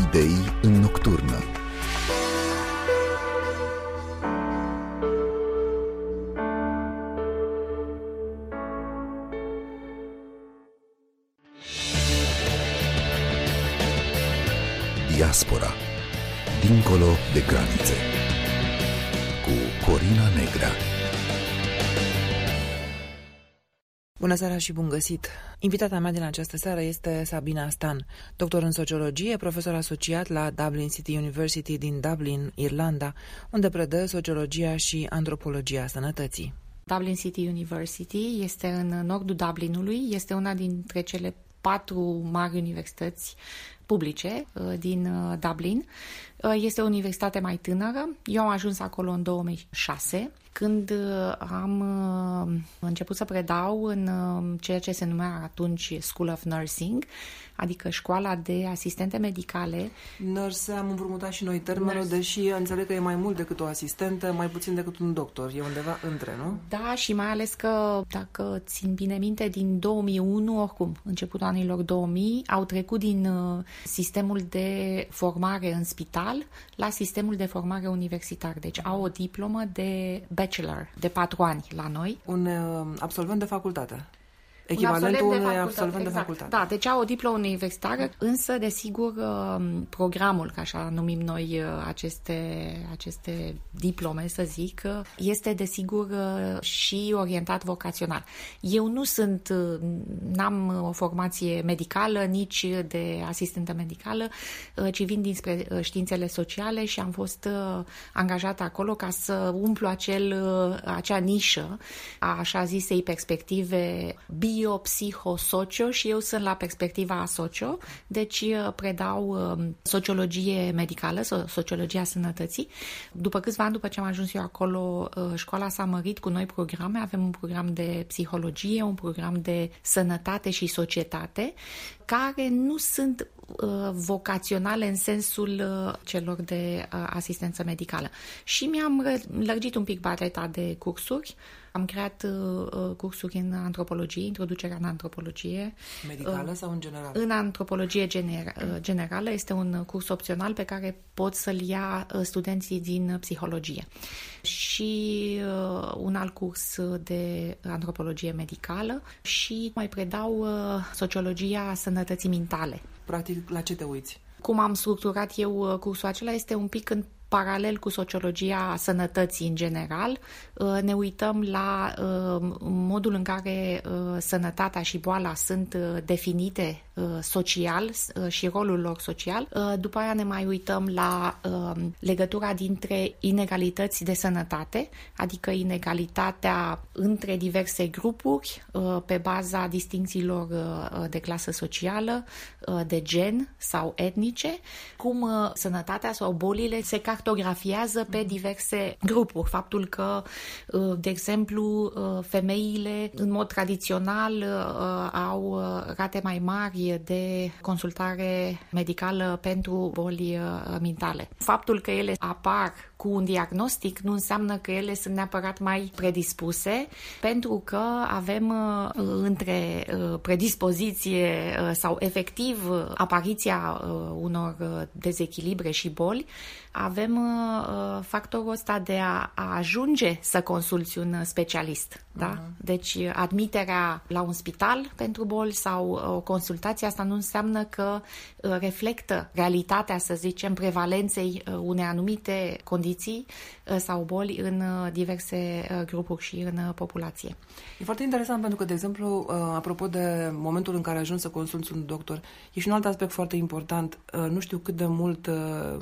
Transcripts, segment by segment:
Idei în nocturnă. Diaspora, dincolo de granițe, cu Corina Negrea. Bună seara și bun găsit! Invitata mea din această seară este Sabina Stan, doctor în sociologie, profesor asociat la Dublin City University din Dublin, Irlanda, unde predă sociologia și antropologia sănătății. Dublin City University este în nordul Dublinului, este una dintre cele 4 mari universități publice din Dublin. Este o universitate mai tânără. Eu am ajuns acolo în 2006, când am început să predau în ceea ce se numea atunci School of Nursing, adică școala de asistente medicale. Nurse, am împrumutat și noi termenul, deși înțeleg că e mai mult decât o asistentă, mai puțin decât un doctor. E undeva între, nu? Da, și mai ales că, dacă țin bine minte, din 2001, oricum, începutul anilor 2000, au trecut din sistemul de formare în spital la sistemul de formare universitar. Deci au o diplomă de bachelor, de 4 ani la noi. Un absolvent de facultate. Echivalentul unui absolvent de facultate. Da, deci au o diplomă universitară, însă, desigur, programul, ca așa numim noi aceste diplome, să zic, este, desigur, și orientat vocațional. Eu n-am o formație medicală, nici de asistentă medicală, ci vin dinspre științele sociale și am fost angajată acolo ca să umplu acea nișă a așa zisei perspective bio-psiho-socio, și eu sunt la perspectiva socio, deci predau sociologie medicală, sociologia sănătății. După câțiva ani, după ce am ajuns eu acolo, școala s-a mărit cu noi programe. Avem un program de psihologie, un program de sănătate și societate, care nu sunt vocaționale în sensul celor de asistență medicală. Și mi-am lărgit un pic paleta de cursuri. Am creat cursuri în antropologie, introducerea în antropologie. Medicală sau în general? În antropologie generală. Este un curs opțional pe care pot să-l ia studenții din psihologie. Și un alt curs de antropologie medicală și mai predau sociologia sănătății mentale. Practic, la ce te uiți? Cum am structurat eu cursul acela este un pic în paralel cu sociologia sănătății în general. Ne uităm la modul în care sănătatea și boala sunt definite social și rolul lor social. După aia ne mai uităm la legătura dintre inegalități de sănătate, adică inegalitatea între diverse grupuri pe baza distincțiilor de clasă socială, de gen sau etnice, cum sănătatea sau bolile se cartografiază pe diverse grupuri. Faptul că, de exemplu, femeile în mod tradițional au rate mai mari de consultare medicală pentru boli mentale. Faptul că ele apar cu un diagnostic nu înseamnă că ele sunt neapărat mai predispuse, pentru că avem între predispoziție sau efectiv apariția unor dezechilibre și boli, avem factorul ăsta de a ajunge să consulți un specialist. Da? Deci admiterea la un spital pentru boli sau o consultație, asta nu înseamnă că reflectă realitatea, să zicem, prevalenței unei anumite condiții sau boli în diverse grupuri și în populație. E foarte interesant pentru că, de exemplu, apropo de momentul în care ajungi să consulți un doctor, e și un alt aspect foarte important. Nu știu cât de mult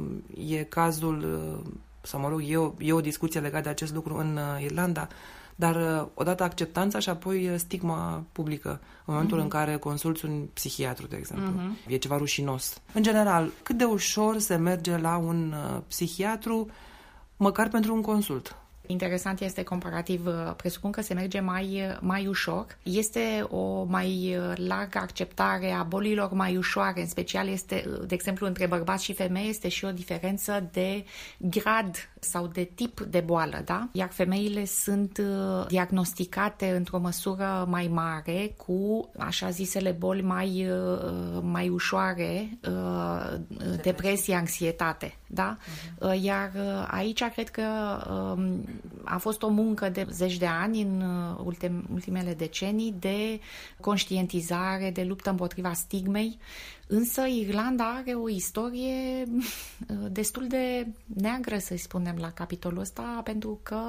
e cazul, sau mă rog, e o discuție legată de acest lucru în Irlanda, dar odată acceptanța și apoi stigma publică în momentul în care consulți un psihiatru, de exemplu. E ceva rușinos. În general, cât de ușor se merge la un psihiatru, măcar pentru un consult? Interesant este comparativ, presupun că se merge mai ușor. Este o mai largă acceptare a bolilor mai ușoare, în special este, de exemplu, între bărbați și femei, este și o diferență de grad sau de tip de boală, da? Iar femeile sunt diagnosticate într-o măsură mai mare cu așa zisele boli mai ușoare, depresie, anxietate, da? Iar aici cred că a fost o muncă de zeci de ani în ultimele decenii de conștientizare, de luptă împotriva stigmei, însă Irlanda are o istorie destul de neagră, să spunem, la capitolul ăsta, pentru că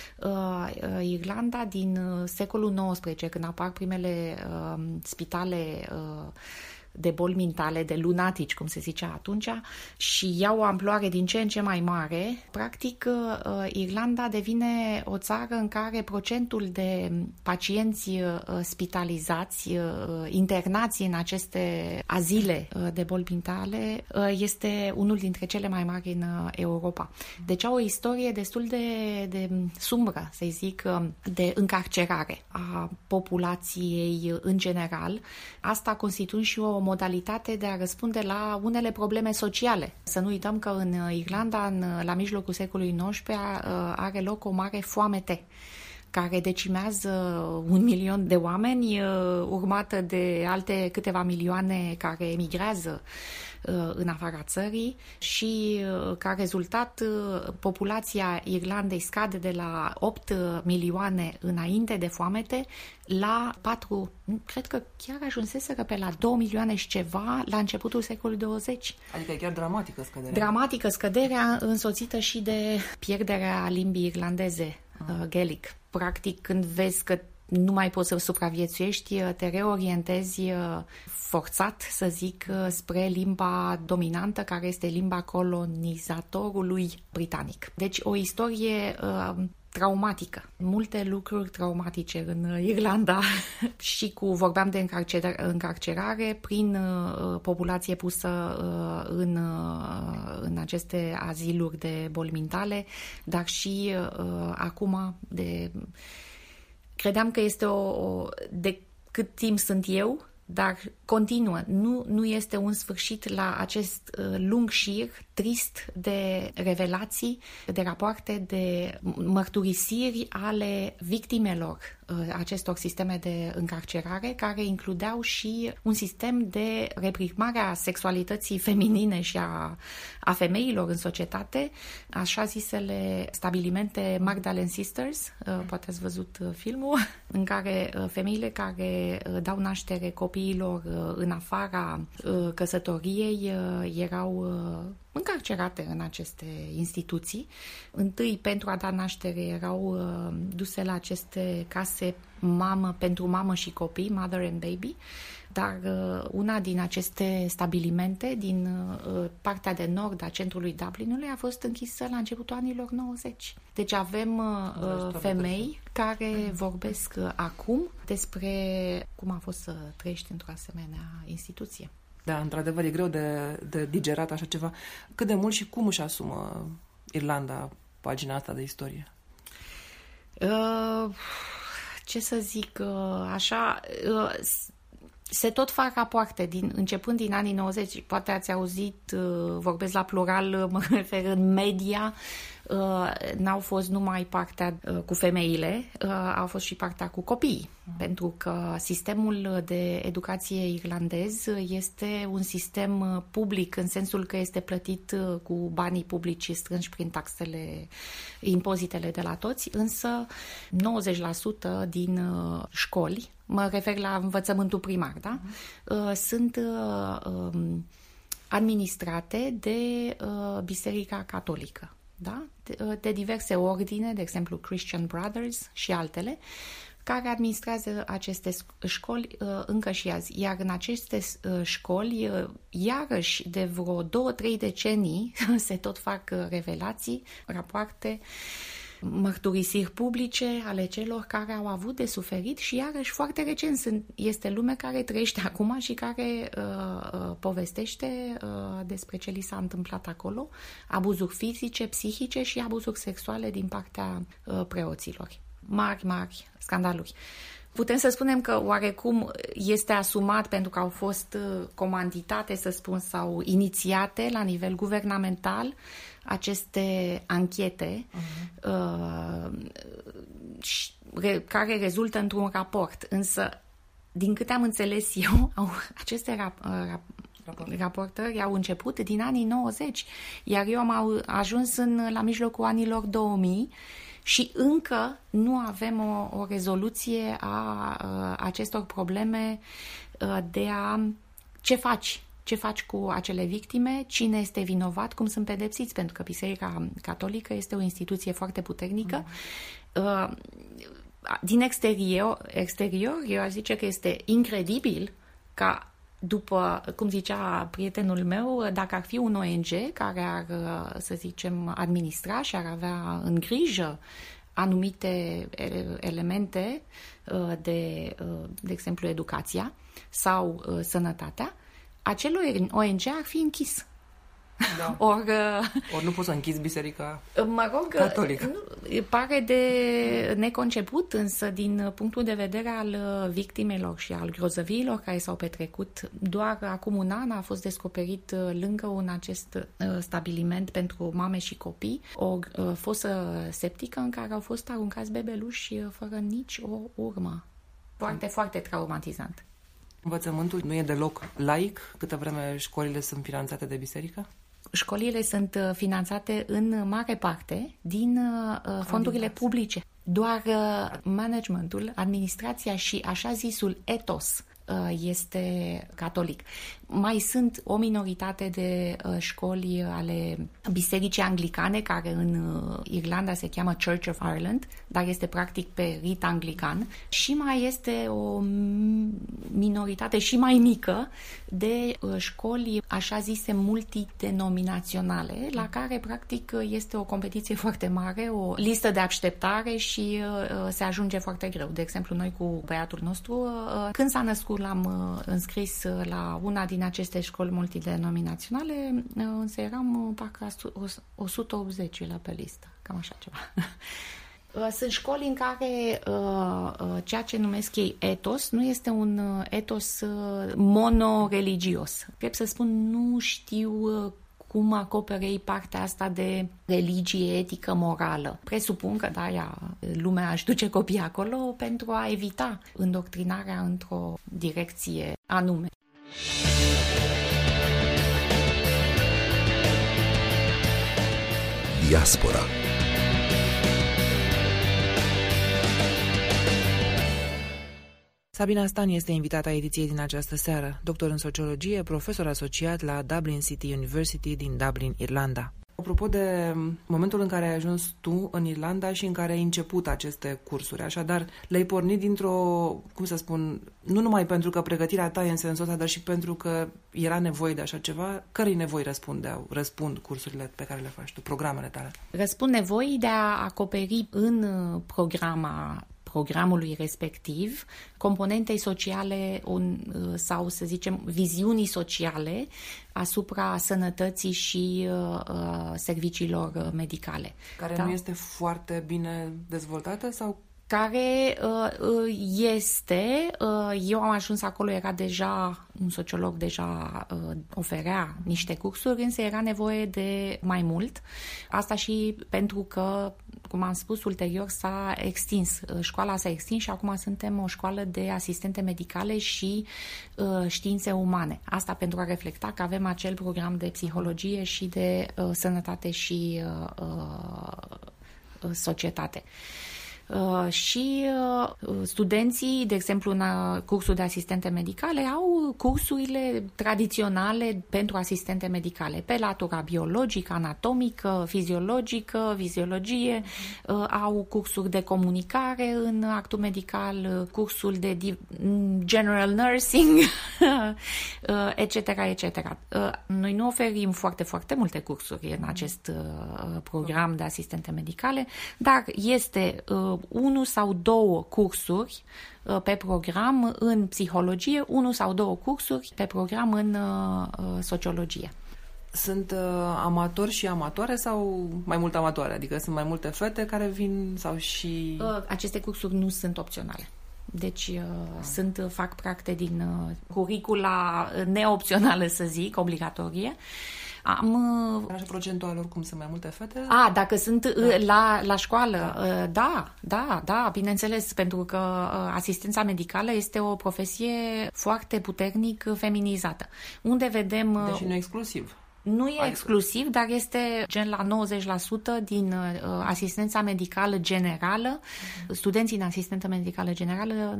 Irlanda din secolul XIX, când apar primele spitale de boli mentale, de lunatici, cum se zicea atunci, și iau o amploare din ce în ce mai mare, practic Irlanda devine o țară în care procentul de pacienți spitalizați, internați în aceste azile de boli mentale, este unul dintre cele mai mari în Europa. Deci au o istorie destul de sumbră, să zic, de încarcerare a populației în general. Asta constituind și o modalitate de a răspunde la unele probleme sociale. Să nu uităm că în Irlanda, la mijlocul secolului XIX, are loc o mare foamete care decimează 1 milion de oameni, urmată de alte câteva milioane care emigrează în afara țării și ca rezultat populația Irlandei scade de la 8 milioane înainte de foamete la 4, cred că chiar ajunseseră pe la 2 milioane și ceva la începutul secolului 20. Adică e chiar dramatică scăderea. Dramatică scăderea, însoțită și de pierderea limbii irlandeze, Gaelic. Practic, când vezi că nu mai poți să supraviețuiești, te reorientezi forțat, să zic, spre limba dominantă, care este limba colonizatorului britanic. Deci o istorie traumatică. Multe lucruri traumatice în Irlanda și vorbeam de încarcerare prin populație pusă în aceste aziluri de boli mentale, dar și acum credeam că este de cât timp sunt eu, dar continuă. Nu este un sfârșit la acest lung șir trist de revelații, de rapoarte, de mărturisiri ale victimelor acestor sisteme de încarcerare, care includeau și un sistem de reprimare a sexualității feminine și a femeilor în societate, așa zisele stabilimente Magdalene Sisters, poate ați văzut filmul, în care femeile care dau naștere copiilor în afara căsătoriei erau încarcerate în aceste instituții. Întâi, pentru a da naștere, erau duse la aceste case pentru mamă și copii, mother and baby, dar una din aceste stabilimente din partea de nord a centrului Dublinului a fost închisă la începutul anilor 90. Deci avem femei care vorbesc acum despre cum a fost să trăiești într-o asemenea instituție. Da, într-adevăr, e greu de digerat așa ceva. Cât de mult și cum își asumă Irlanda pagina asta de istorie? Ce să zic, așa... Se tot fac rapoarte, începând din anii 90, poate ați auzit, vorbesc la plural, mă refer în media, n-au fost numai partea cu femeile, au fost și partea cu copiii, pentru că sistemul de educație irlandez este un sistem public, în sensul că este plătit cu banii publici strânși prin taxele, impozitele de la toți, însă 90% din școli, mă refer la învățământul primar, da? Sunt administrate de Biserica Catolică, da? De diverse ordine, de exemplu Christian Brothers și altele, care administrează aceste școli încă și azi. Iar în aceste școli, iarăși de vreo 2-3 decenii, se tot fac revelații, rapoarte, mărturisiri publice ale celor care au avut de suferit și iarăși foarte recent este lume care trăiește acum și care povestește despre ce li s-a întâmplat acolo, abuzuri fizice, psihice și abuzuri sexuale din partea preoților. Mari scandaluri. Putem să spunem că oarecum este asumat pentru că au fost comanditate, să spun, sau inițiate la nivel guvernamental aceste anchete care rezultă într-un raport. Însă, din câte am înțeles eu, aceste raportări au început din anii 90, iar eu am ajuns la mijlocul anilor 2000 și încă nu avem o rezoluție a acestor probleme de ce faci? Ce faci cu acele victime? Cine este vinovat? Cum sunt pedepsiți? Pentru că Biserica Catolică este o instituție foarte puternică. Din exterior, eu aș zice că este incredibil ca după, cum zicea prietenul meu, dacă ar fi un ONG care ar, să zicem, administra și ar avea în grijă anumite elemente de exemplu, educația sau sănătatea, acel ONG ar fi închis. Da. Ori nu poți să închizi biserica catolică. Pare de neconceput, însă din punctul de vedere al victimelor și al grozăviilor care s-au petrecut, doar acum un an a fost descoperit lângă acest stabiliment pentru mame și copii o fosă septică în care au fost aruncați bebeluși fără nici o urmă. Foarte, foarte traumatizant. Învățământul nu e deloc laic, câtă vreme școlile sunt finanțate de biserică? Școlile sunt finanțate în mare parte din fondurile publice. Doar managementul, administrația și așa zisul etos este catolic. Mai sunt o minoritate de școli ale bisericii anglicane, care în Irlanda se cheamă Church of Ireland, dar este practic pe rit anglican, și mai este o minoritate și mai mică de școli așa zise multidenominaționale, la care practic este o competiție foarte mare, o listă de așteptare și se ajunge foarte greu. De exemplu, noi cu băiatul nostru, când s-a născut, l-am înscris la una din aceste școli multidenominaționale, însă eram parcă 180 la pe listă, cam așa ceva. Sunt școli în care ceea ce numesc ei etos nu este un etos monoreligios. Cred să spun, nu știu cum acoperă ei partea asta de religie, etică, morală. Presupun că lumea își duce copiii acolo pentru a evita îndoctrinarea într-o direcție anume. Diaspora. Sabina Stan este invitata ediției din această seară, doctor în sociologie, profesor asociat la Dublin City University din Dublin, Irlanda. Apropo de momentul în care ai ajuns tu în Irlanda și în care ai început aceste cursuri, așadar le-ai pornit dintr-o, nu numai pentru că pregătirea ta e în sensul ăsta, dar și pentru că era nevoie de așa ceva, cărei nevoi răspund cursurile pe care le faci tu, programele tale? Răspund nevoii de a acoperi în programului respectiv, componentei sociale sau, să zicem, viziunii sociale asupra sănătății și serviciilor medicale. Care nu este foarte bine dezvoltată sau? Care eu am ajuns acolo, era deja un sociolog, deja oferea niște cursuri, însă era nevoie de mai mult. Asta și pentru că, cum am spus, ulterior s-a extins. Școala s-a extins și acum suntem o școală de asistente medicale și științe umane. Asta pentru a reflecta că avem acel program de psihologie și de sănătate și societate. Și studenții, de exemplu, în cursul de asistente medicale, au cursurile tradiționale pentru asistente medicale, pe latura biologică, anatomică, fiziologică, fiziologie, au cursuri de comunicare în actul medical, cursul de general nursing, etc., etc. Noi nu oferim foarte, foarte multe cursuri în acest program de asistente medicale, dar este 1 sau 2 cursuri pe program în psihologie, 1 sau 2 cursuri pe program în sociologie. Sunt amatori și amatoare sau mai mult amatoare? Adică sunt mai multe fete care vin sau și... Aceste cursuri nu sunt opționale. Deci fac parte din curicula neopțională, să zic, obligatorie. Așa procentual, oricum, sunt mai multe fete? Dacă sunt la școală, da, bineînțeles, pentru că asistența medicală este o profesie foarte puternic feminizată. Unde vedem... Deși nu exclusiv. Nu e exclusiv, dar este gen la 90% din asistența medicală generală. Studenții în asistență medicală generală,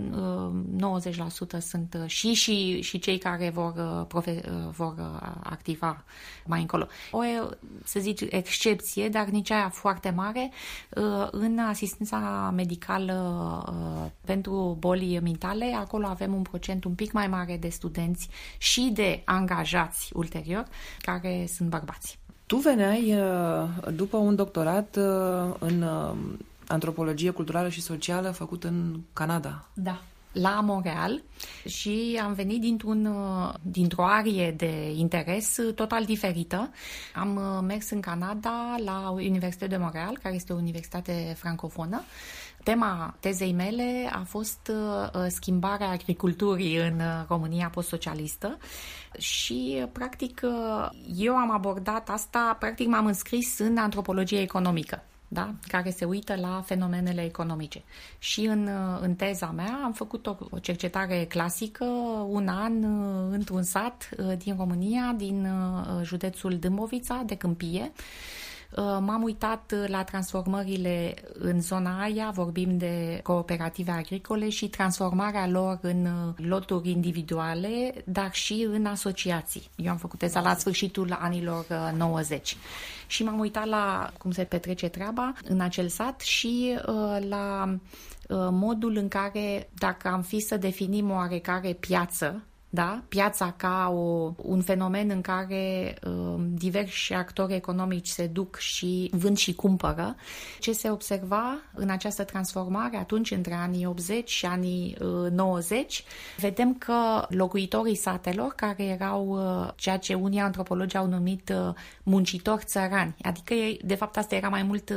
90% sunt și cei care vor activa mai încolo. O, să zic, excepție, dar nici aia foarte mare, în asistența medicală pentru boli mentale, acolo avem un procent un pic mai mare de studenți și de angajați ulterior, care sunt bărbați. Tu veneai după un doctorat în antropologie culturală și socială făcut în Canada. Da. La Montreal și am venit dintr-o arie de interes total diferită. Am mers în Canada la Universitatea de Montreal, care este o universitate francofonă. Tema tezei mele a fost schimbarea agriculturii în România post-socialistă și, practic, eu am abordat asta, practic m-am înscris în antropologie economică, da? Care se uită la fenomenele economice. Și în teza mea am făcut o cercetare clasică, un an, într-un sat din România, din județul Dâmbovița, de Câmpie. M-am uitat la transformările în zona aia, vorbim de cooperative agricole și transformarea lor în loturi individuale, dar și în asociații. Eu am făcut teza la sfârșitul anilor 90 și m-am uitat la cum se petrece treaba în acel sat și la modul în care, dacă am fi să definim oarecare piață, da? Piața ca un fenomen în care diversi actori economici se duc și vând și cumpără. Ce se observa în această transformare atunci, între anii 80 și anii 90, vedem că locuitorii satelor, care erau ceea ce unii antropologi au numit muncitori țărani, adică de fapt asta era mai mult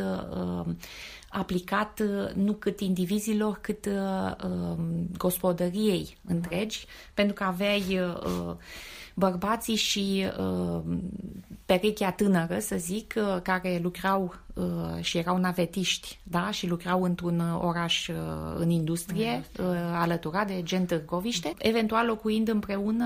aplicat nu cât indivizilor, cât gospodăriei întregi, pentru că aveai bărbații și perechea tânără, să zic, care lucrau și erau navetiști, da? Și lucrau într-un oraș în industrie, alăturat de gen Târgoviște, eventual locuind împreună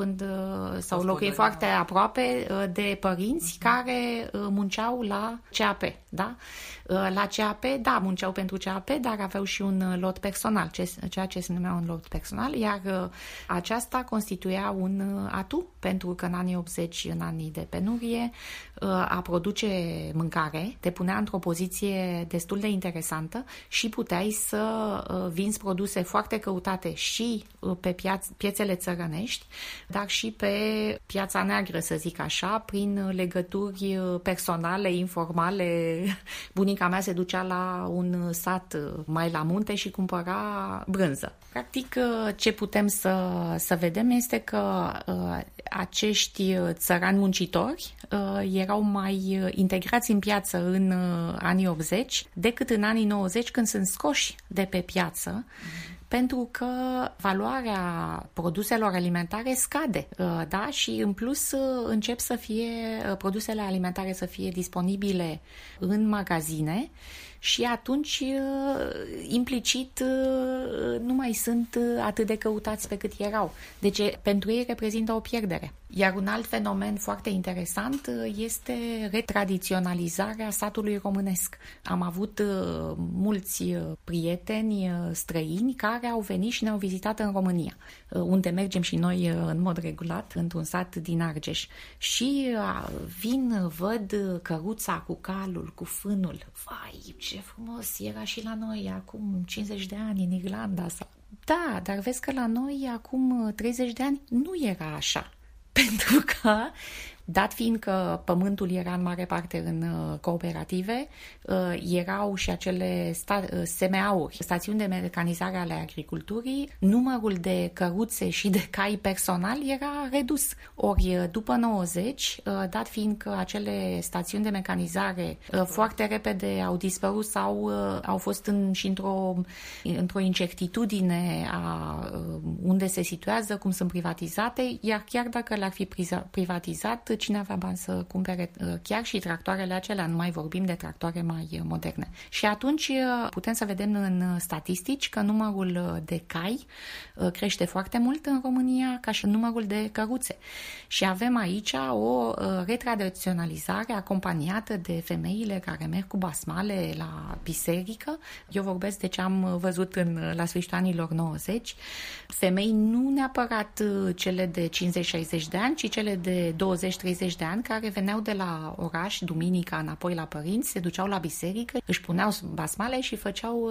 sau locuind foarte aproape de părinți care munceau la CAP, da? La CAP, da, munceau pentru CAP, dar aveau și un lot personal, ceea ce se numea un lot personal, iar aceasta constituia un atu, pentru că în anii 80, în anii de penurie, a produce mâncare te punea într-o poziție destul de interesantă și puteai să vinzi produse foarte căutate și pe piețele țărănești, dar și pe piața neagră, să zic așa, prin legături personale, informale. Bunica mea se ducea la un sat mai la munte și cumpăra brânză. Practic, ce putem să vedem este că acești țărani muncitori erau mai integrați în piață în anii 80 decât în anii 90, când sunt scoși de pe piață, pentru că valoarea produselor alimentare scade, da? Și în plus încep să fie produsele alimentare să fie disponibile în magazine și atunci implicit nu mai sunt atât de căutați pe cât erau. Deci pentru ei reprezintă o pierdere. Iar un alt fenomen foarte interesant este retradiționalizarea satului românesc. Am avut mulți prieteni străini care au venit și ne-au vizitat în România, unde mergem și noi în mod regulat, într-un sat din Argeș. Și vin, văd căruța cu calul, cu fânul. Vai, ce frumos era și la noi acum 50 de ani în Irlanda. Da, dar vezi că la noi acum 30 de ani nu era așa. Pentru că Dat fiind că pământul era în mare parte în cooperative, erau și acele SMA-uri, stațiuni de mecanizare ale agriculturii, numărul de căruțe și de cai personal era redus. Ori după 90, dat fiind că acele stațiuni de mecanizare foarte repede au dispărut sau au fost într-o incertitudine a unde se situează, cum sunt privatizate, iar chiar dacă le-ar fi privatizat, cine avea bani să cumpere chiar și tractoarele acelea, nu mai vorbim de tractoare mai moderne. Și atunci putem să vedem în statistici că numărul de cai crește foarte mult în România, ca și numărul de căruțe. Și avem aici o retradiționalizare acompaniată de femeile care merg cu basmale la biserică. Eu vorbesc de ce am văzut la sfârșitul anilor 90. Femei nu neapărat cele de 50-60 de ani, ci cele de 20-30 de ani care veneau de la oraș duminica înapoi la părinți, se duceau la biserică, își puneau basmale și făceau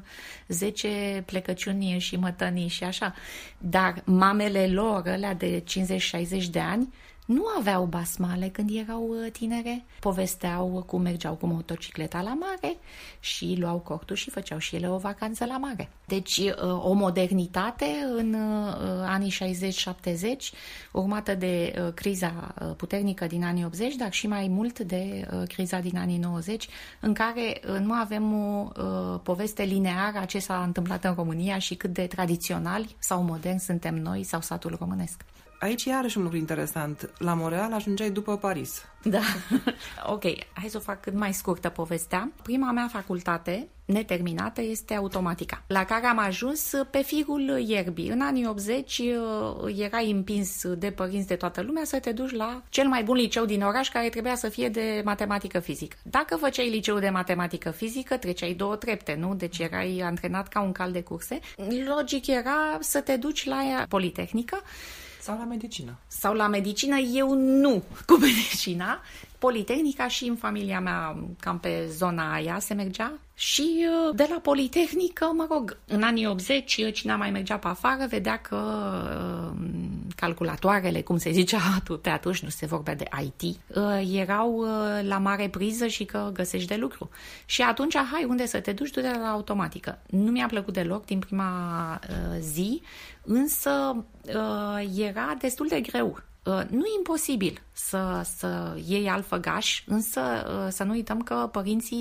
10 plecăciuni și mătănii și așa. Dar mamele lor, alea de 50-60 de ani, nu aveau basmale când erau tinere, povesteau cum mergeau cu motocicleta la mare și luau cortul și făceau și ele o vacanță la mare. Deci o modernitate în anii 60-70, urmată de criza puternică din anii 80, dar și mai mult de criza din anii 90, în care nu avem o poveste lineară a ce s-a întâmplat în România și cât de tradiționali sau moderni suntem noi sau satul românesc. Aici e iarăși un lucru interesant. La Montreal ajungeai după Paris. Da. Ok, hai să o fac cât mai scurtă povestea. Prima mea facultate neterminată este automatica, la care am ajuns pe firul ierbii. În anii 80 erai împins de părinți de toată lumea să te duci la cel mai bun liceu din oraș, care trebuia să fie de matematică-fizică. Dacă făceai liceu de matematică-fizică, treceai 2 trepte, nu? Deci erai antrenat ca un cal de curse. Logic era să te duci la Politehnică, sau la medicină. Sau la medicină, eu nu cu medicina. Politehnica și în familia mea cam pe zona aia se mergea. Și de la Politehnică, mă rog, în anii 80, cine mai mergea pe afară, vedea că calculatoarele, cum se zicea pe atunci, nu se vorbea de IT, erau la mare priză și că găsești de lucru. Și atunci, hai, unde să te duci? Du-te la automatică. Nu mi-a plăcut deloc din prima zi, însă era destul de greu. Nu e imposibil să iei alt făgaș, însă să nu uităm că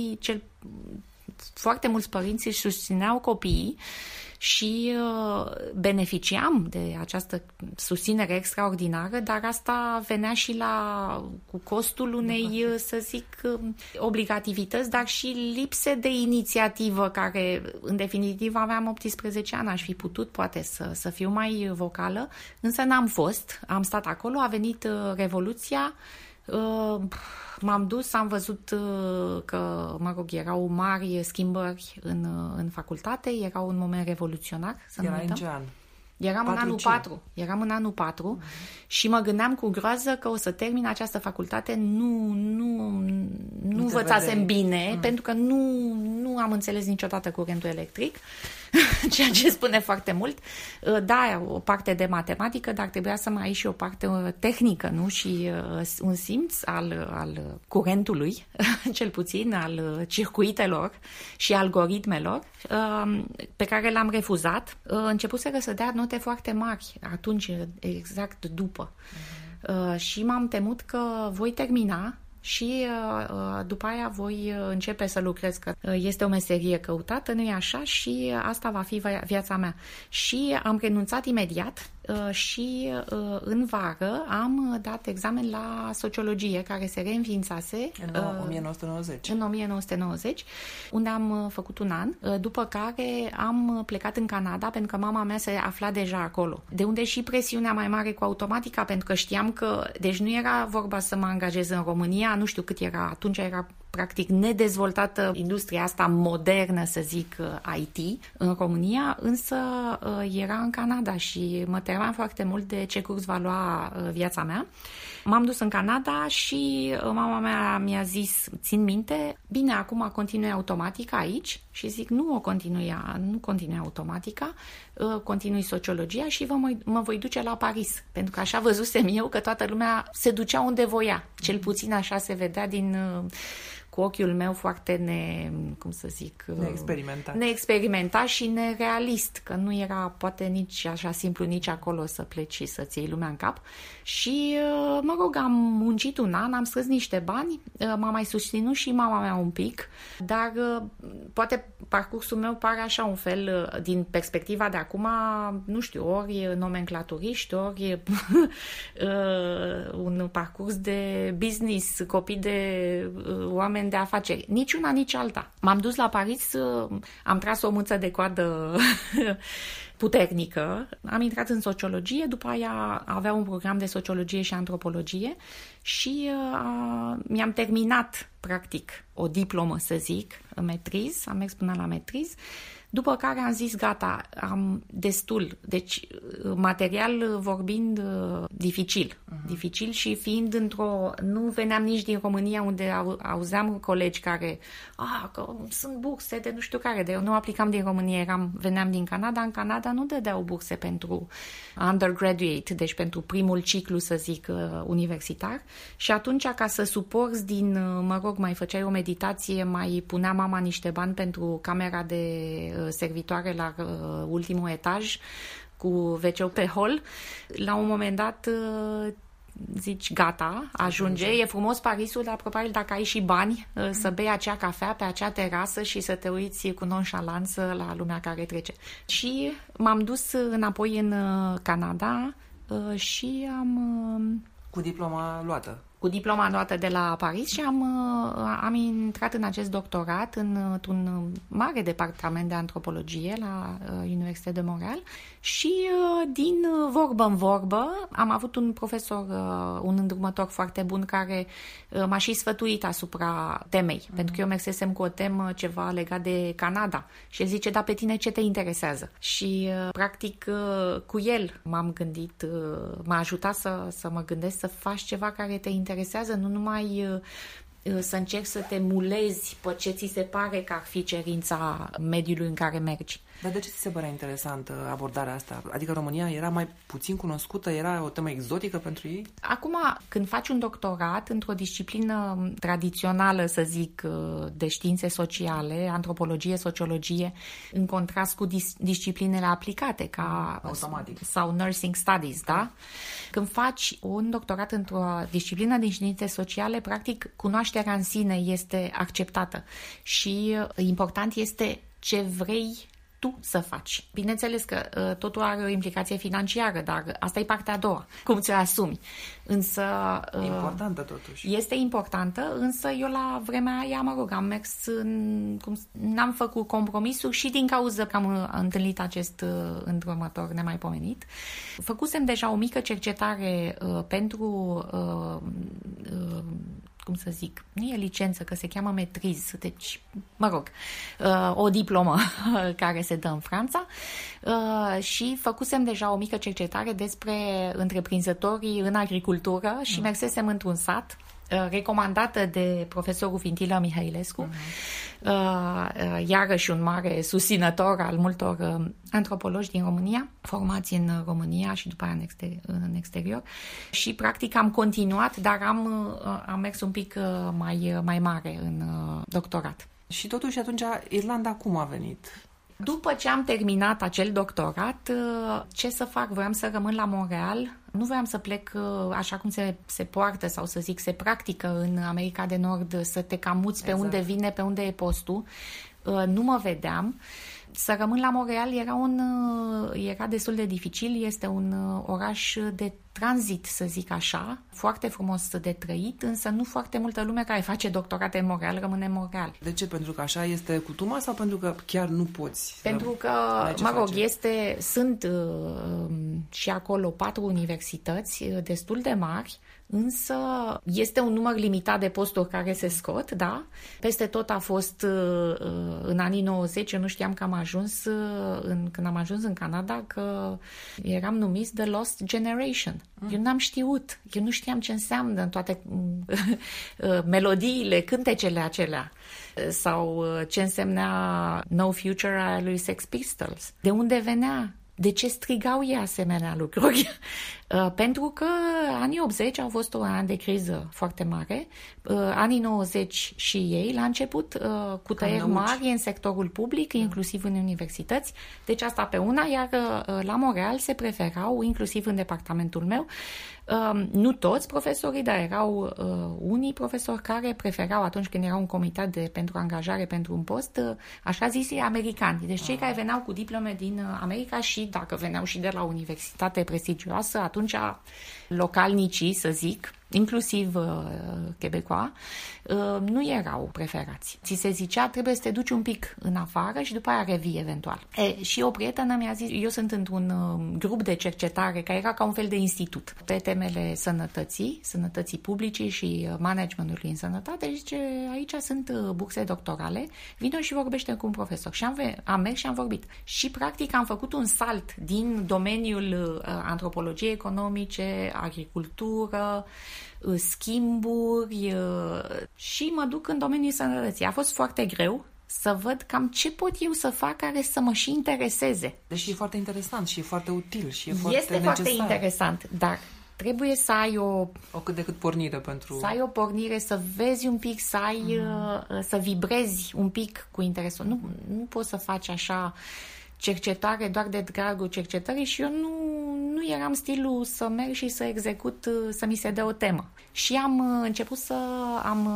foarte mulți părinți își susțineau copiii și beneficiam de această susținere extraordinară, dar asta venea și cu costul unei, să zic, obligativități, dar și lipse de inițiativă, care, în definitiv, aveam 18 ani, aș fi putut, poate, să fiu mai vocală, însă n-am fost, am stat acolo, a venit Revoluția, m-am dus, am văzut că, mă rog, erau mari schimbări în facultate, era un moment revoluționar. Era în ce an? Eram în anul 4 și mă gândeam cu groază că o să termin această facultate, nu învățasem bine, pentru că nu am înțeles niciodată curentul electric, ceea ce spune foarte mult. Da, o parte de matematică, dar trebuia să mai ai și o parte tehnică, nu? Și un simț al curentului, cel puțin, al circuitelor și algoritmelor, pe care l-am refuzat. Începuseră să dea note foarte mari atunci, exact după. Și m-am temut că voi termina și după aia voi începe să lucrez, că este o meserie căutată, nu-i așa, și asta va fi viața mea. Și am renunțat imediat și în vară am dat examen la sociologie, care se reînființase în 1990. În 1990, unde am făcut un an, după care am plecat în Canada, pentru că mama mea se afla deja acolo. De unde și presiunea mai mare cu automatica, pentru că știam că, deci nu era vorba să mă angajez în România, nu știu cât era, atunci era practic nedezvoltată industria asta modernă, să zic, IT în România, însă era în Canada și mă temeam foarte mult de ce curs va lua viața mea. M-am dus în Canada și mama mea mi-a zis, țin minte, bine, acum continui automatica aici, și zic, nu continui automatica, continui sociologia și mă voi duce la Paris, pentru că așa văzusem eu că toată lumea se ducea unde voia, cel puțin așa se vedea cu ochiul meu foarte neexperimentat și nerealist, că nu era poate nici așa simplu nici acolo să pleci și să-ți iei lumea în cap. Și, mă rog, am muncit un an, am strâns niște bani, m-a mai susținut și mama mea un pic, dar poate parcursul meu pare așa un fel, din perspectiva de acum, nu știu, ori nomenclaturiști, ori un parcurs de business, copii de oameni de afaceri. Nici una, nici alta. M-am dus la Paris, am tras o mâță de coadă puternică, am intrat în sociologie, după aia avea un program de sociologie și antropologie și mi-am terminat, practic, o diplomă, să zic, în metriz, am mers până la metriz, după care am zis, gata, am destul. Deci, material vorbind, dificil. Dificil și fiind nu veneam nici din România, unde auzeam colegi care, că sunt burse de nu știu care, de eu nu aplicam din România, veneam din Canada. În Canada nu dădeau burse pentru undergraduate, deci pentru primul ciclu, să zic, universitar. Și atunci, ca să suporți mai făceai o meditație, mai punea mama niște bani pentru camera de servitoare la ultimul etaj cu WC-ul pe hol. La un moment dat zici, gata, ajunge, e frumos Parisul, dar probabil dacă ai și bani să bei acea cafea pe acea terasă și să te uiți cu nonșalanță la lumea care trece. Și m-am dus înapoi în Canada și Cu diploma luată. Cu diploma luată de la Paris și am intrat în acest doctorat într-un mare departament de antropologie la Universitatea de Montreal și din vorbă în vorbă am avut un profesor, un îndrumător foarte bun care m-a și sfătuit asupra temei, pentru că eu mersesem cu o temă ceva legat de Canada și el zice, da, pe tine ce te interesează? Și practic cu el m-am gândit, m-a ajutat să mă gândesc să faci ceva care te interesează, nu numai să încerci să te mulezi pe ce ți se pare că ar fi cerința mediului în care mergi. Dar de ce ți se părea interesantă abordarea asta? Adică România era mai puțin cunoscută, era o temă exotică pentru ei? Acum, când faci un doctorat într-o disciplină tradițională, să zic, de științe sociale, antropologie, sociologie, în contrast cu disciplinele aplicate, ca automatic sau nursing studies, da? Când faci un doctorat într-o disciplină de științe sociale, practic, cunoașterea în sine este acceptată și important este ce vrei tu să faci. Bineînțeles că totul are o implicație financiară, dar asta e partea a doua, cum ți-o asumi. Însă importantă totuși. Este importantă, însă eu la vremea aia, am mers n-am făcut compromisuri și din cauza că am întâlnit acest îndrumător nemaipomenit. Făcusem deja o mică cercetare pentru cum să zic, nu e licență, că se cheamă metriz, deci, o diplomă care se dă în Franța și făcusem deja o mică cercetare despre întreprinzătorii în agricultură și mersesem într-un sat recomandată de profesorul Vintilă Mihailescu, iarăși un mare susținător al multor antropologi din România, formați în România și după aia în exterior. Și practic am continuat, dar am mers un pic mai mare în doctorat. Și totuși atunci Irlanda cum a venit? După ce am terminat acel doctorat, ce să fac? Voiam să rămân la Montreal. Nu voiam să plec așa cum se poartă sau să zic se practică în America de Nord, să te cam muți pe unde vine, pe unde e postul. Nu mă vedeam. Să rămân la Montreal era destul de dificil. Este un oraș de tranzit, să zic așa, foarte frumos de trăit, însă nu foarte multă lume care face doctorat în Montreal rămâne în Montreal. De ce? Pentru că așa este cutuma sau pentru că chiar nu poți? Pentru că, sunt și acolo 4 universități destul de mari, însă este un număr limitat de posturi care se scot, da? Peste tot a fost în anii 90, eu nu știam că am ajuns, când am ajuns în Canada, că eram numiți The Lost Generation. Eu n-am știut, eu nu știam ce înseamnă în toate melodiile, cântecele acelea, sau ce însemnea No Future a lui Sex Pistols. De unde venea? De ce strigau ei asemenea lucruri? Pentru că anii 80 au fost un an de criză foarte mare, anii 90 și ei, la început, cu tăieri mari în sectorul public, inclusiv în universități, deci asta pe una, iar la Montreal se preferau, inclusiv în departamentul meu, nu toți profesorii, dar erau unii profesori care preferau, atunci când era un comitet pentru angajare pentru un post, așa zis, americani. Deci cei care veneau cu diplome din America și dacă veneau și de la universitate prestigioasă, atunci localnicii, să zic, inclusiv quebecois, nu erau preferați. Ți se zicea, trebuie să te duci un pic în afară și după aia revii eventual. Și o prietenă mi-a zis, eu sunt într-un grup de cercetare care era ca un fel de institut pe temele sănătății publice și managementului în sănătate, și zice, aici sunt burse doctorale, vino și vorbește cu un profesor. Și am mers și am vorbit. Și practic am făcut un salt din domeniul antropologiei economice, agricultură, schimburi și mă duc în domeniul sănătății. A fost foarte greu să văd cam ce pot eu să fac care să mă și intereseze. Deși e foarte interesant și e foarte util și e foarte necesar. Foarte interesant, dar trebuie să ai o cât de cât pornire pentru... Să ai o pornire, să vezi un pic, să ai, să vibrezi un pic cu interesul. Nu poți să faci așa cercetare doar de dragul cercetării și eu nu eram stilul să merg și să execut, să mi se dea o temă. Și am început am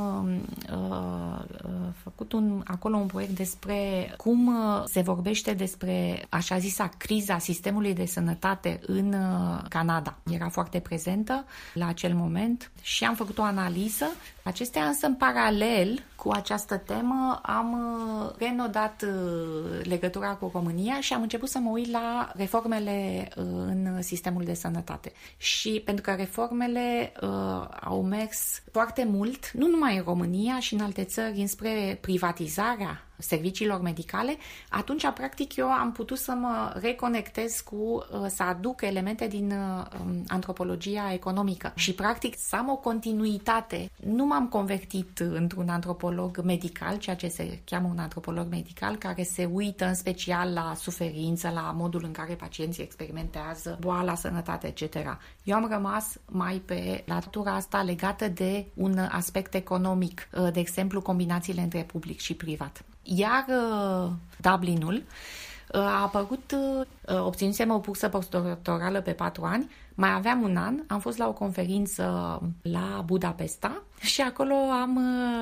făcut acolo un proiect despre cum se vorbește despre, așa zisa, criza sistemului de sănătate în Canada. Era foarte prezentă la acel moment și am făcut o analiză. Acestea însă, în paralel cu această temă, am renodat legătura cu România și am început să mă uit la reformele în sistemul de sănătate. Și pentru că reformele au mers foarte mult, nu numai în România și în alte țări, înspre privatizarea serviciilor medicale, atunci, practic, eu am putut să mă reconectez să aduc elemente din antropologia economică și, practic, să am o continuitate. Nu m-am convertit într-un antropolog medical, ceea ce se cheamă un antropolog medical, care se uită în special la suferință, la modul în care pacienții experimentează boala, sănătate, etc. Eu am rămas mai pe latura asta legată de un aspect economic, de exemplu, combinațiile între public și privat. Iar Dublinul a apărut, obținusem o bursă postdoctorală pe 4 ani, mai aveam un an, am fost la o conferință la Budapesta și acolo l-am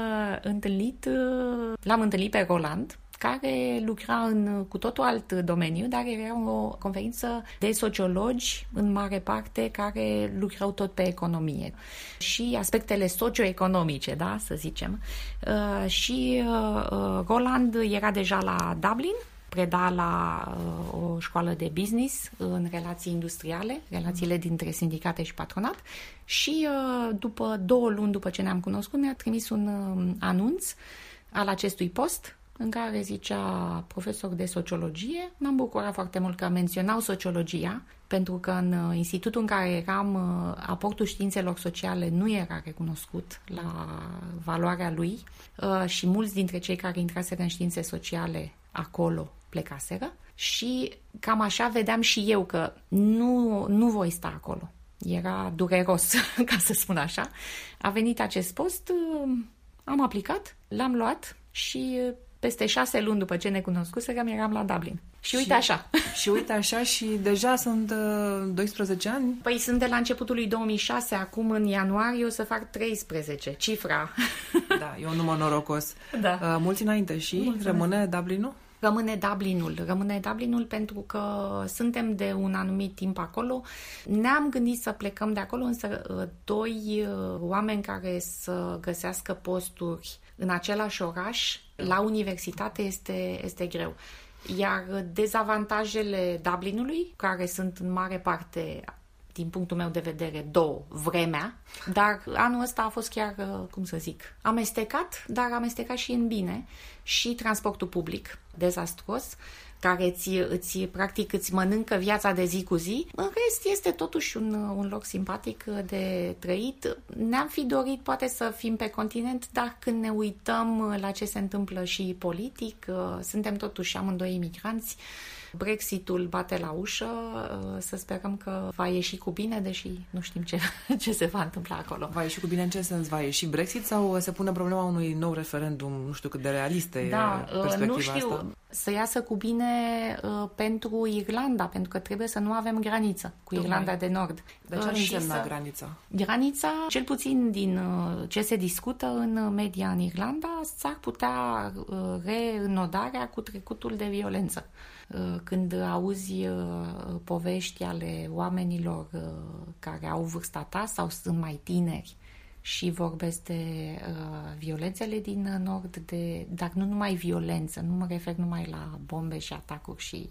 întâlnit pe Roland, care lucra cu totul alt domeniu, dar era o conferință de sociologi, în mare parte, care lucrau tot pe economie și aspectele socioeconomice, da, să zicem. Și Roland era deja la Dublin, preda la o școală de business în relații industriale, relațiile dintre sindicate și patronat și după 2 luni după ce ne-am cunoscut, mi-a trimis un anunț al acestui post în care zicea profesor de sociologie. M-am bucurat foarte mult că menționau sociologia, pentru că în institutul în care eram, aportul științelor sociale nu era recunoscut la valoarea lui și mulți dintre cei care intraseră în științe sociale acolo plecaseră și cam așa vedeam și eu că nu voi sta acolo. Era dureros, ca să spun așa. A venit acest post, am aplicat, l-am luat și peste 6 luni după ce ne cunoscuserăm, eram la Dublin. Și uite așa. Și uite așa și deja sunt 12 ani? Păi sunt de la începutul lui 2006, acum în ianuarie o să fac 13, cifra. Da, e un număr norocos. Da. Mulți înainte și rămâne Dublinul? Rămâne Dublinul pentru că suntem de un anumit timp acolo. Ne-am gândit să plecăm de acolo, însă 2 oameni care să găsească posturi în același oraș, la universitate, este greu. Iar dezavantajele Dublinului, care sunt în mare parte, din punctul meu de vedere, 2, vremea, dar anul ăsta a fost chiar, amestecat, dar amestecat și în bine, și transportul public dezastruos, care practic îți mănâncă viața de zi cu zi. În rest, este totuși un loc simpatic de trăit. Ne-am fi dorit poate să fim pe continent, dar când ne uităm la ce se întâmplă și politic, suntem totuși amândoi imigranți. Brexitul bate la ușă, să sperăm că va ieși cu bine, deși nu știm ce se va întâmpla acolo. Va ieși cu bine în ce sens? Va ieși Brexit sau se pune problema unui nou referendum? Nu știu cât de realistă e perspectiva nu știu, asta. Să iasă cu bine pentru Irlanda, pentru că trebuie să nu avem graniță cu Irlanda de Nord. De ce înseamnă granița? Granița, cel puțin din ce se discută în media în Irlanda, s-ar putea reînnodarea cu trecutul de violență. Când auzi povești ale oamenilor care au vârsta ta sau sunt mai tineri și vorbesc de violențele din Nord, dar nu numai violență, nu mă refer numai la bombe și atacuri și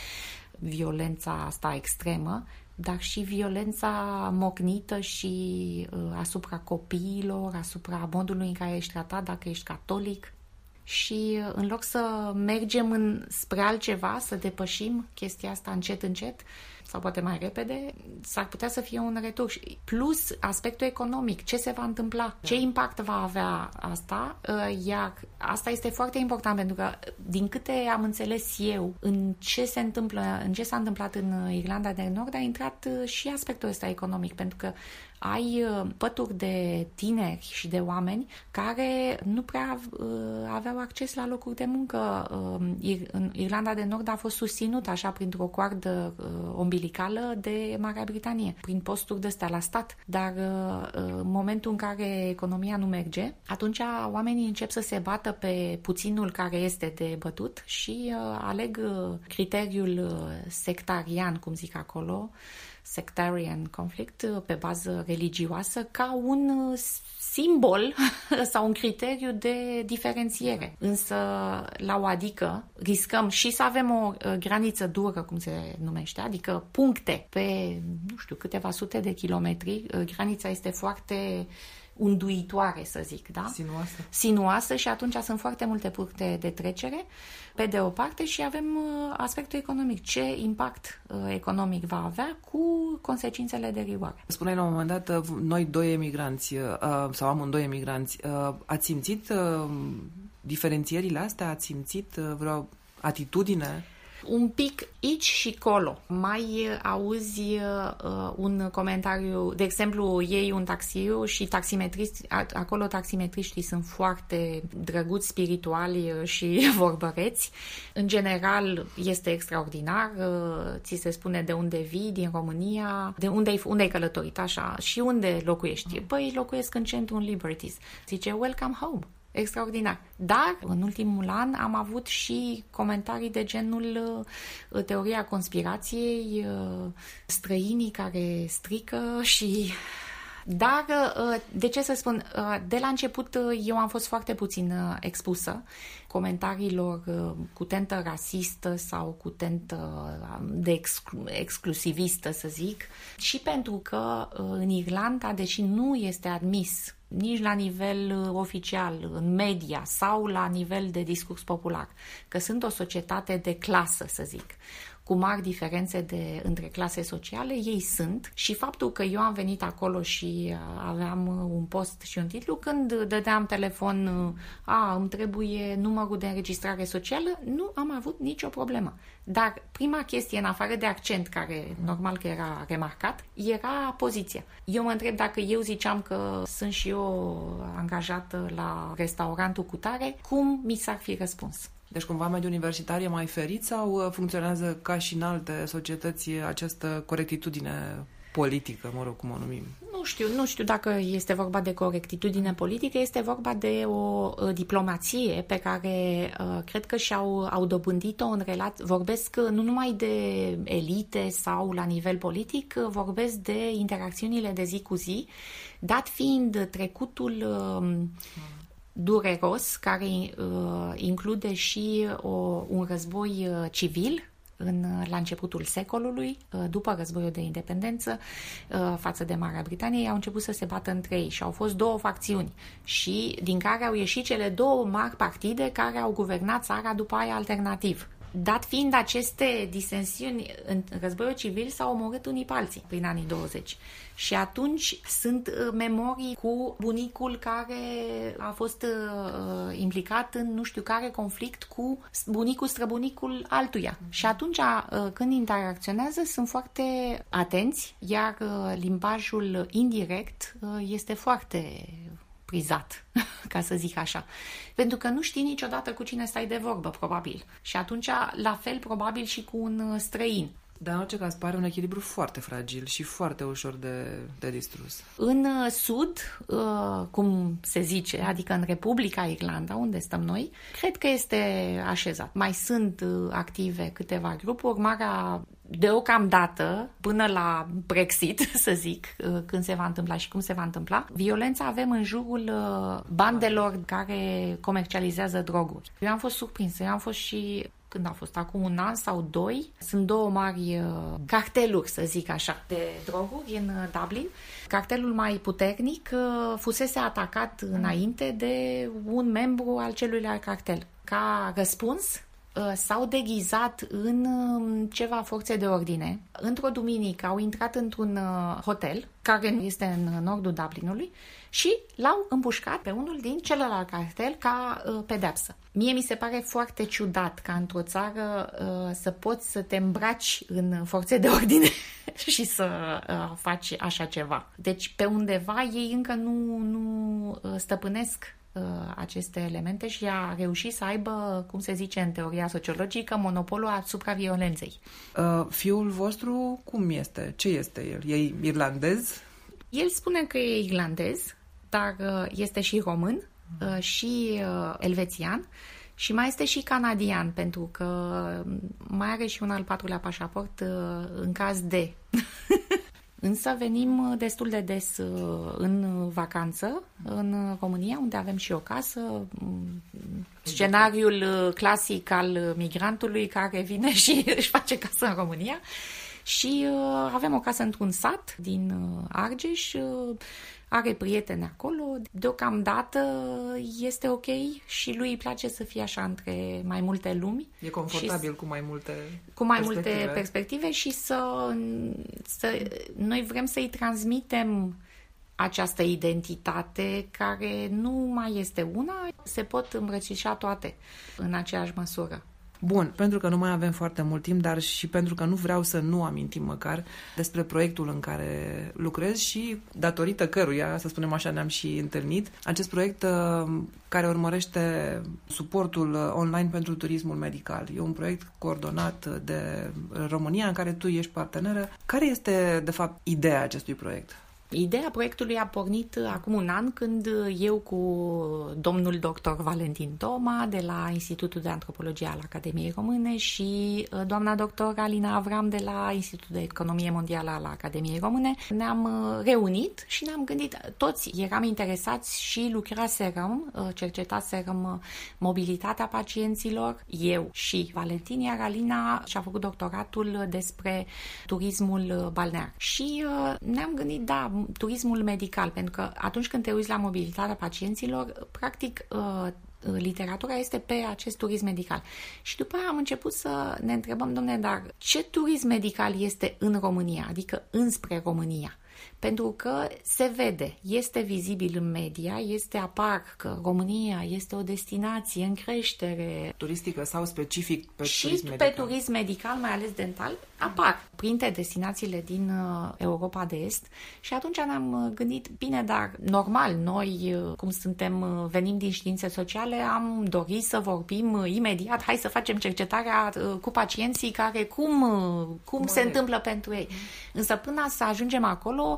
violența asta extremă, dar și violența mocnită și asupra copiilor, asupra modului în care ești tratat dacă ești catolic. Și în loc să mergem spre altceva, să depășim chestia asta încet, sau poate mai repede, s-ar putea să fie un retur. Plus aspectul economic, ce se va întâmpla, ce impact va avea asta, iar asta este foarte important, pentru că din câte am înțeles eu, în ce s-a întâmplat în Irlanda de Nord, a intrat și aspectul ăsta economic, pentru că ai pături de tineri și de oameni care nu prea aveau acces la locuri de muncă. În Irlanda de Nord a fost susținut așa printr-o coardă umbilicală de Marea Britanie, prin posturi de-astea la stat. Dar în momentul în care economia nu merge, atunci oamenii încep să se bată pe puținul care este de bătut și aleg criteriul sectarian, cum zic acolo, sectarian conflict, pe bază religioasă, ca un simbol sau un criteriu de diferențiere. Însă, la o adică, riscăm și să avem o graniță dură, cum se numește, adică puncte pe, nu știu, câteva sute de kilometri. Granița este foarte unduitoare, să zic, da? Sinuoasă și atunci sunt foarte multe puncte de trecere, pe de o parte, și avem aspectul economic. Ce impact economic va avea cu consecințele de rigoare? Spuneai la un moment dat, noi 2 emigranți, sau amândoi emigranți, ați simțit diferențierile astea? Ați simțit vreo atitudine? Un pic aici și colo. Mai auzi un comentariu, de exemplu, iei un taxiu și acolo taximetriștii sunt foarte drăguți, spirituali și vorbăreți. În general este extraordinar, ți se spune de unde vii, din România, de unde ai călătorit, așa, și unde locuiești. Păi, locuiesc în centrul Liberties. Zice, welcome home. Extraordinar. Dar, în ultimul an, am avut și comentarii de genul teoria conspirației, străinii care strică și... Dar, de ce să spun, de la început eu am fost foarte puțin expusă comentariilor cu tentă rasistă sau cu tentă de exclusivistă, să zic, și pentru că în Irlanda, deși nu este admis nici la nivel oficial, în media sau la nivel de discurs popular, că sunt o societate de clasă, să zic, cu mari diferențe între clase sociale, ei sunt, și faptul că eu am venit acolo și aveam un post și un titlu, când dădeam telefon, îmi trebuie numărul de înregistrare socială, nu am avut nicio problemă. Dar prima chestie, în afară de accent, care normal că era remarcat, era poziția. Eu mă întreb dacă eu ziceam că sunt și eu angajată la restaurantul cutare, cum mi s-ar fi răspuns? Deci cumva mediul universitar e mai ferit sau funcționează ca și în alte societăți această corectitudine politică, mă rog, cum o numim. Nu știu dacă este vorba de corectitudine politică, este vorba de o diplomație pe care cred că au dobândit-o în relație. Vorbesc nu numai de elite sau la nivel politic, vorbesc de interacțiunile de zi cu zi, dat fiind trecutul dureros, care include și un război civil la începutul secolului, după războiul de independență față de Marea Britanie, au început să se bată între ei și au fost două facțiuni și din care au ieșit cele două mari partide care au guvernat țara după aia alternativ. Dat fiind aceste disensiuni, în războiul civil s-au omorât unii pe alții prin anii 20. Și atunci sunt memorii cu bunicul care a fost implicat în nu știu care conflict cu bunicul străbunicul altuia. Și atunci când interacționează sunt foarte atenți, iar limbajul indirect este foarte prizat, ca să zic așa. Pentru că nu știi niciodată cu cine stai de vorbă, probabil. Și atunci, la fel, probabil și cu un străin. Dar în orice caz pare un echilibru foarte fragil și foarte ușor de distrus. În Sud, cum se zice, adică în Republica Irlanda, unde stăm noi, cred că este așezat. Mai sunt active câteva grupuri, deocamdată, până la Brexit, să zic, când se va întâmpla și cum se va întâmpla, violența avem în jurul bandelor care comercializează droguri. Eu am fost surprinsă, eu am fost și... Când a fost? Acum 1 an sau 2. Sunt două mari carteluri, să zic așa, de droguri în Dublin. Cartelul mai puternic fusese atacat înainte de un membru al celuilalt cartel. Ca răspuns, s-au deghizat în ceva forțe de ordine. Într-o duminică au intrat într-un hotel, care este în nordul Dublinului, și l-au împușcat pe unul din celălalt cartel ca pedeapsă. Mie mi se pare foarte ciudat ca într-o țară să poți să te îmbraci în forțe de ordine și să faci așa ceva. Deci pe undeva ei încă nu stăpânesc aceste elemente și a reușit să aibă, cum se zice în teoria sociologică, monopolul asupra violenței. Fiul vostru cum este? Ce este el? E irlandez? El spune că e irlandez, dar este și român și elvețian și mai este și canadian, pentru că mai are și un al 4-lea pașaport în caz de... Însă venim destul de des în vacanță în România, unde avem și o casă, scenariul clasic al migrantului care vine și își face casă în România. Și avem o casă într-un sat din Argeș, are prieteni acolo, deocamdată este ok și lui îi place să fie așa între mai multe lumi. E confortabil și cu mai multe perspective și noi vrem să-i transmitem această identitate care nu mai este una, se pot îmbrățișa toate în aceeași măsură. Bun, pentru că nu mai avem foarte mult timp, dar și pentru că nu vreau să nu amintim măcar despre proiectul în care lucrez și datorită căruia, să spunem așa, ne-am și întâlnit. Acest proiect care urmărește suportul online pentru turismul medical. E un proiect coordonat de România în care tu ești parteneră. Care este, de fapt, ideea acestui proiect? Ideea proiectului a pornit acum 1 an când eu cu domnul dr. Valentin Toma de la Institutul de Antropologie al Academiei Române și doamna dr. Alina Avram de la Institutul de Economie Mondială al Academiei Române ne-am reunit și ne-am gândit, toți eram interesați și lucraserăm, cercetaserăm mobilitatea pacienților, eu și Valentin, iar Alina și-a făcut doctoratul despre turismul balnear. Și ne-am gândit, da, turismul medical, pentru că atunci când te uiți la mobilitatea pacienților, practic literatura este pe acest turism medical. Și după aia am început să ne întrebăm, dom'le, dar ce turism medical este în România, adică înspre România? Pentru că se vede, este vizibil în media, apar că România este o destinație în creștere. Turistică sau specific pe și turism pe medical. turism medical, mai ales dental, apar printre destinațiile din Europa de Est și atunci ne-am gândit, bine, dar normal, noi, cum venim din științe sociale, am dorit să vorbim imediat, hai să facem cercetarea cu pacienții care cum se întâmplă pentru ei. Însă până să ajungem acolo,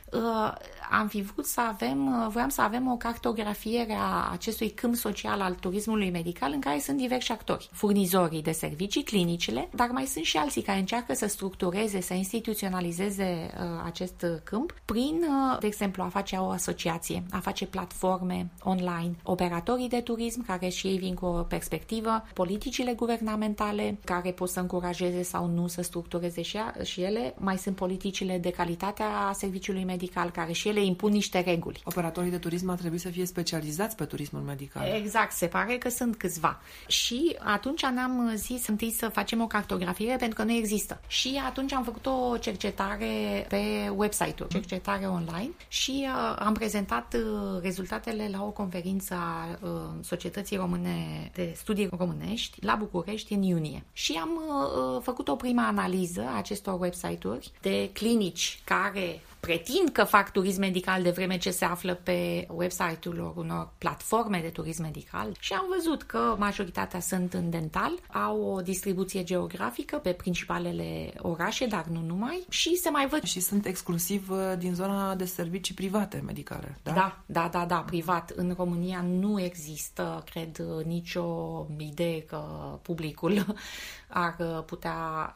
am fi vrut voiam să avem o cartografiere a acestui câmp social al turismului medical în care sunt diversi actori. Furnizorii de servicii, clinicile, dar mai sunt și alții care încearcă să structureze, să instituționalizeze acest câmp prin, de exemplu, a face o asociație, a face platforme online, operatorii de turism care și ei vin cu o perspectivă, politicile guvernamentale care pot să încurajeze sau nu să structureze și ele, mai sunt politicile de calitate a serviciului medical care și ele impun niște reguli. Operatorii de turism ar trebui să fie specializați pe turismul medical. Exact, se pare că sunt câțiva. Și atunci ne-am zis întâi să facem o cartografiere pentru că nu există. Și atunci am făcut o cercetare pe website-ul, cercetare online și am prezentat rezultatele la o conferință a Societății Române de Studii Românești la București în iunie. Și am făcut o primă analiză a acestor website-uri de clinici care pretind că fac turism medical de vreme ce se află pe website-ul lor unor platforme de turism medical și am văzut că majoritatea sunt în dental, au o distribuție geografică pe principalele orașe, dar nu numai, și se mai văd. Și sunt exclusiv din zona de servicii private medicale, da? Da, privat. În România nu există, cred, nicio idee că publicul ar putea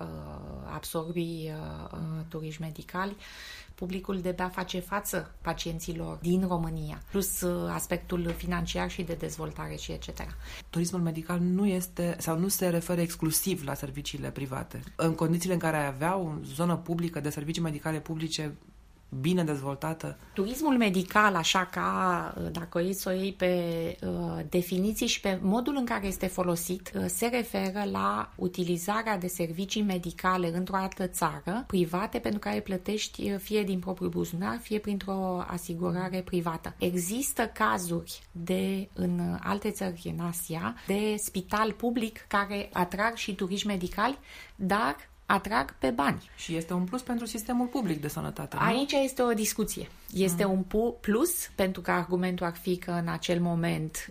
absorbi turiști medicali. Publicul de-abia face față pacienților din România, plus aspectul financiar și de dezvoltare și etc. Turismul medical nu este sau nu se referă exclusiv la serviciile private. În condițiile în care ai avea o zonă publică de servicii medicale publice bine dezvoltată. Turismul medical, așa ca dacă o iei pe definiții și pe modul în care este folosit, se referă la utilizarea de servicii medicale într-o altă țară, private, pentru care plătești fie din propriul buzunar, fie printr-o asigurare privată. Există cazuri în alte țări în Asia de spital public care atrag și turiști medicali, dar atrag pe bani. Și este un plus pentru sistemul public de sănătate, nu? Aici este o discuție. Este un plus, pentru că argumentul ar fi că în acel moment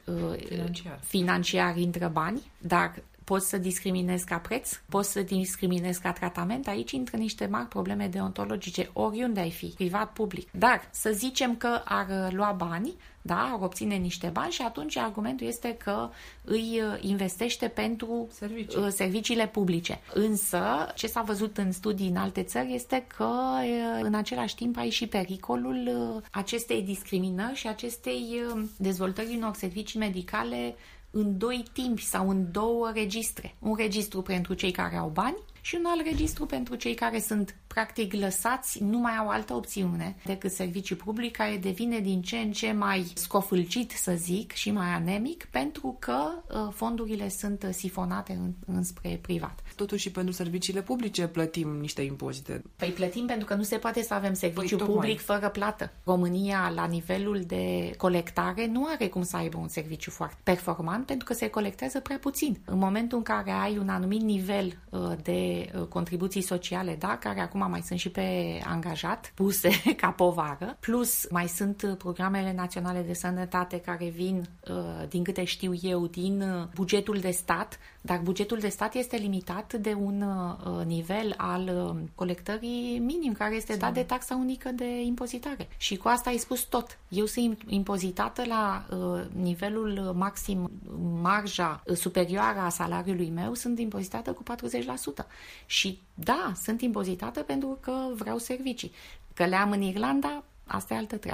financiar intră bani, dar poți să discriminezi ca preț, poți să discriminezi ca tratament, aici intră niște mari probleme deontologice, oriunde ai fi, privat, public. Dar să zicem că ar lua bani, da, ar obține niște bani și atunci argumentul este că îi investește pentru serviciile publice. Însă, ce s-a văzut în studii în alte țări este că în același timp ai și pericolul acestei discriminări și acestei dezvoltări unor servicii medicale în doi timpi sau în două registre. Un registru pentru cei care au bani și un alt registru pentru cei care sunt practic lăsați, nu mai au altă opțiune decât serviciu public, care devine din ce în ce mai scofâlcit, să zic, și mai anemic, pentru că fondurile sunt sifonate înspre privat. Totuși, pentru serviciile publice plătim niște impozite. Păi plătim pentru că nu se poate să avem serviciu public fără plată. România, la nivelul de colectare, nu are cum să aibă un serviciu foarte performant pentru că se colectează prea puțin. În momentul în care ai un anumit nivel de contribuții sociale, da, care acum mai sunt și pe angajat, puse ca povară, plus mai sunt programele naționale de sănătate care vin, din câte știu eu, din bugetul de stat, dar bugetul de stat este limitat de un nivel al colectării minim, care este dat de taxa unică de impozitare. Și cu asta ai spus tot. Eu sunt impozitată la nivelul maxim, marja superioară a salariului meu, sunt impozitată cu 40%. Și da, sunt impozitată pentru că vreau servicii. Că le am în Irlanda, asta e altă treabă.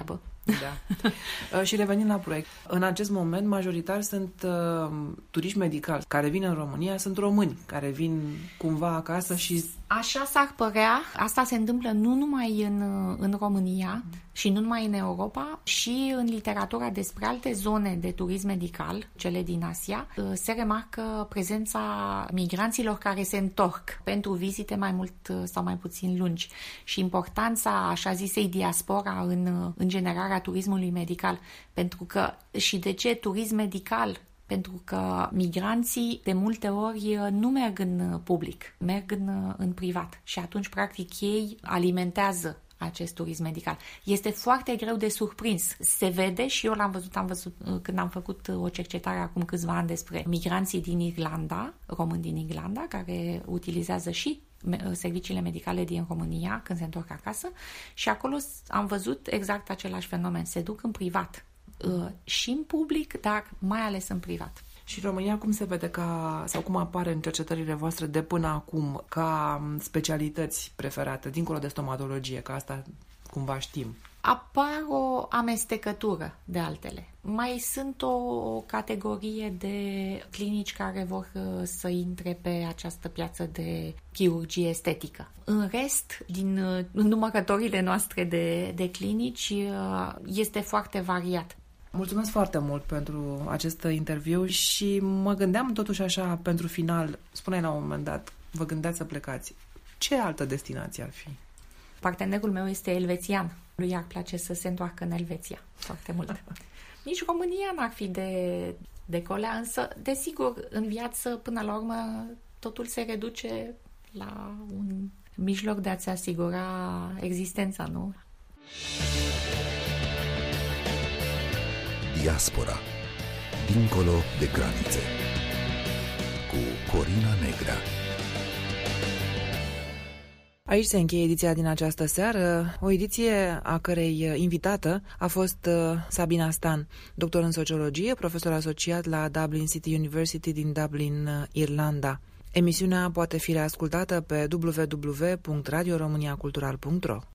Da. Și revenind la proiect, în acest moment majoritar sunt turiști medicali care vin în România, sunt români care vin cumva acasă și... Așa s-ar părea. Asta se întâmplă nu numai în România și nu numai în Europa, și în literatura despre alte zone de turism medical, cele din Asia, se remarcă prezența migranților care se întorc pentru vizite mai mult sau mai puțin lungi și importanța așa zisei diaspora în generarea turismului medical. Pentru că, și de ce turism medical? Pentru că migranții de multe ori nu merg în public, merg în privat și atunci practic ei alimentează acest turism medical. Este foarte greu de surprins. Se vede și eu am văzut când am făcut o cercetare acum câțiva ani despre migranții din Irlanda, români din Irlanda, care utilizează și serviciile medicale din România când se întorc acasă, și acolo am văzut exact același fenomen. Se duc în privat. Și în public, dar mai ales în privat. Și România cum se vede sau cum apare în cercetările voastre de până acum ca specialități preferate, dincolo de stomatologie, că asta cumva știm? Apar o amestecătură de altele. Mai sunt o categorie de clinici care vor să intre pe această piață de chirurgie estetică. În rest, din numărătorile noastre de clinici, este foarte variat. Mulțumesc foarte mult pentru acest interviu și mă gândeam totuși așa, pentru final, spuneai la un moment dat, vă gândeați să plecați. Ce altă destinație ar fi? Partenerul meu este elvețian. Lui ar place să se întoarcă în Elveția foarte mult. Nici România n-ar fi de colea, însă, desigur, în viață, până la urmă, totul se reduce la un mijloc de a-ți asigura existența, nu? Diaspora. Dincolo de granițe. Cu Corina Negra. Aici se încheie ediția din această seară, o ediție a cărei invitată a fost Sabina Stan, doctor în sociologie, profesor asociat la Dublin City University din Dublin, Irlanda. Emisiunea poate fi reascultată pe www.radioromaniacultural.ro.